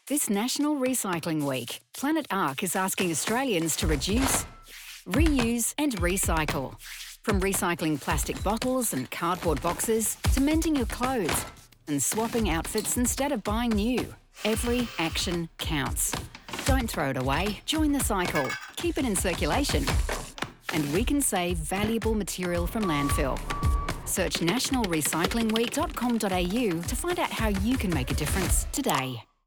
This National Recycling Week, Planet Ark is asking Australians to reduce, reuse and recycle. From recycling plastic bottles and cardboard boxes to mending your clothes and swapping outfits instead of buying new. Every action counts. Don't throw it away. Join the cycle. Keep it in circulation. And we can save valuable material from landfill. Search nationalrecyclingweek.com.au to find out how you can make a difference today.